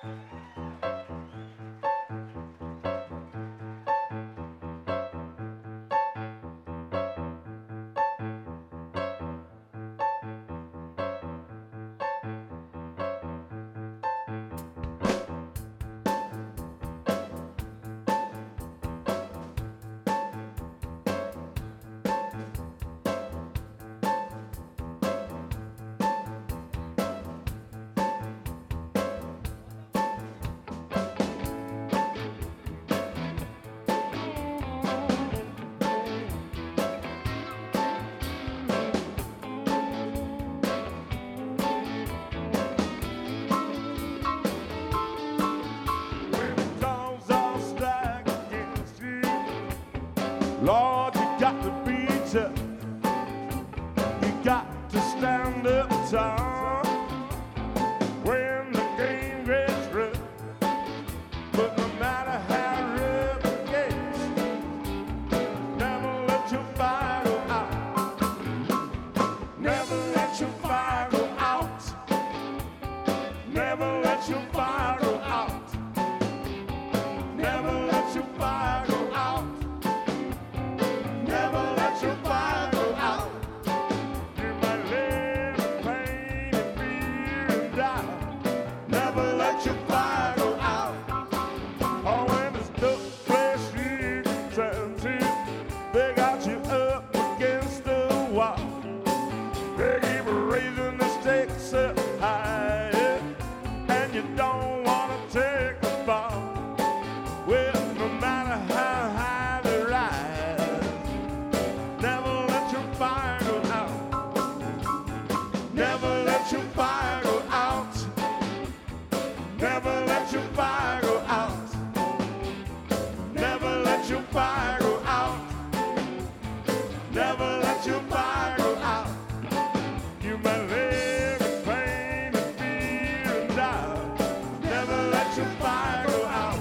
Lord, you got to be tough. You got to stand up tall when the game gets rough. But no matter how rough it gets, never let your fire go out. Never let your fire go out. Never let your fire go out. Never let your fire go out. Never let your fire go out. You might live in pain and fear and die. Never let your fire go out. Oh, when it's tough place you can turn to, they got you up against the wall. They keep raising the stakes up higher, and you don't want to take the fall. Well, no matter how high they rise, never let your fire go out. Never let your fire go out. Never let your fire go out. Never let your fire go out. Never let your fire go out. You might live in pain and fear and die. Never let your fire go out.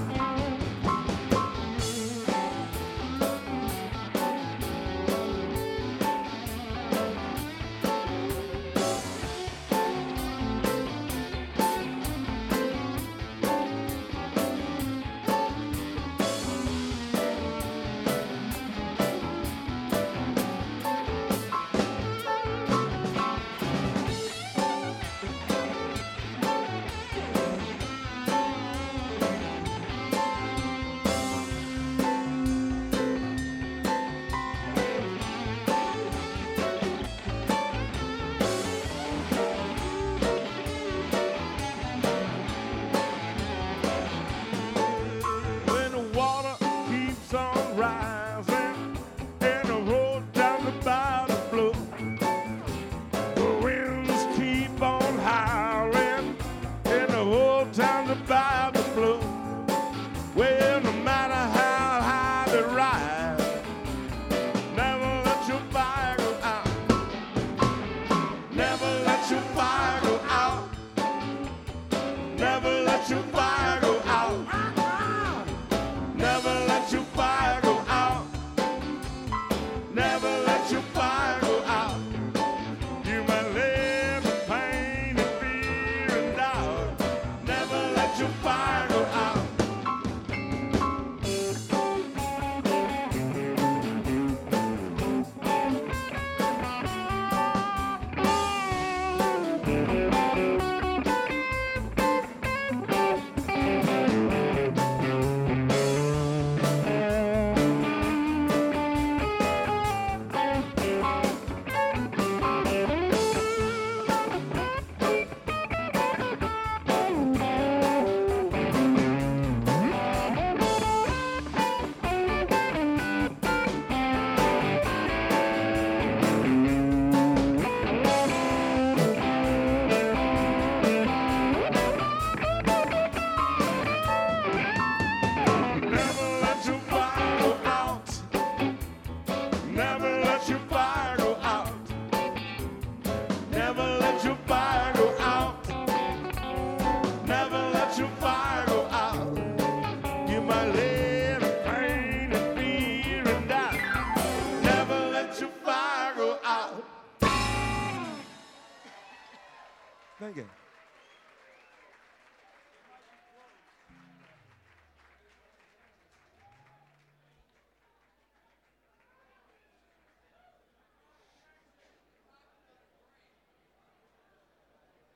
When the water keeps on rising and the road down about to flow, the winds keep on howling and the whole town's about to flow. Well, no matter how high they rise, never let your fire go out. Never let your fire go out. Never let your fire go out. Never let your fire go out. Never let your fire go out. You might live in pain and fear and doubt. Never let your fire go out.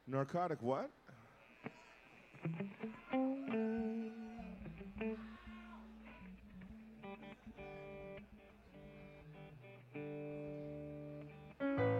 Narcotic what?